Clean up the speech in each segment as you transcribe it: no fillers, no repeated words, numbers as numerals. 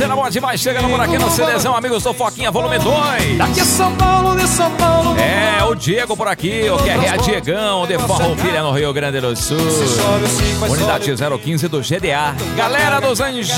Sonzeira boa demais, chegando por aqui no CDzão, amigos do Foquinha, volume 2. Daqui é São Paulo, de São Paulo. É, o Diego por aqui, o QRA Diegão, de Farroupilha, no Rio Grande do Sul. Unidade 015 do GDA. Galera dos Anjinhos.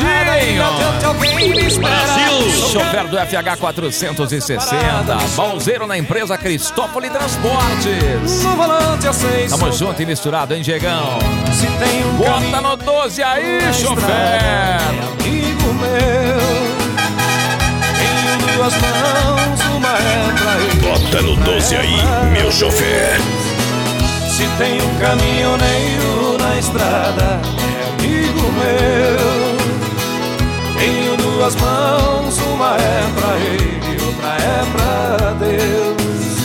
Brasil. Chofer do FH 460. Balzeiro na empresa Cristófoli Transportes. No volante eu sei. Tamo junto e misturado, hein, Diegão? Se tem um bota no 12 aí, chofer. Amigo meu, em duas mãos, uma é pra ele. Bota no 12 aí, meu chofer. Se tem um caminhoneiro na estrada, é amigo meu. Tenho duas mãos, uma é pra ele, outra é pra Deus.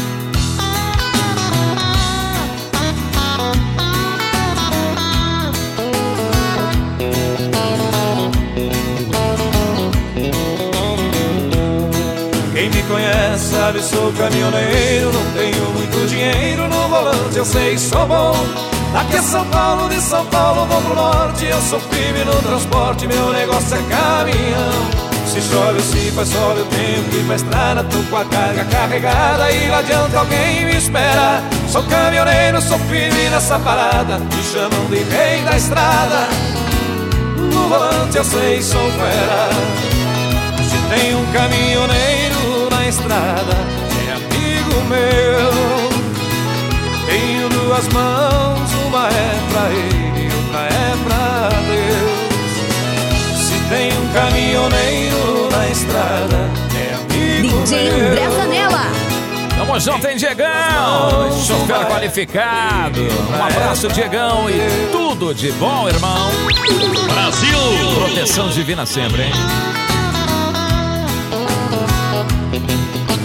Quem me conhece sabe, sou caminhoneiro. Não tenho muito dinheiro, no volante eu sei, sou bom. Daqui é São Paulo, de São Paulo vou pro norte. Eu sou firme no transporte, meu negócio é caminhão. Se chove ou se faz sol, eu tenho que ir pra estrada. Tô com a carga carregada e lá adiante alguém me espera. Sou caminhoneiro, sou firme nessa parada. Me chamam de rei da estrada. No volante eu sei, sou fera. Se tem um caminhoneiro na estrada, é amigo meu. Tenho duas mãos, uma é pra ele, outra é pra Deus. Se tem um caminhoneiro na estrada, é amigo DJ meu. André Zanella. Tamo junto, hein, Diegão? Chofer qualificado. Um abraço, Diegão, e tudo de bom, irmão. Brasil. Proteção divina sempre, hein?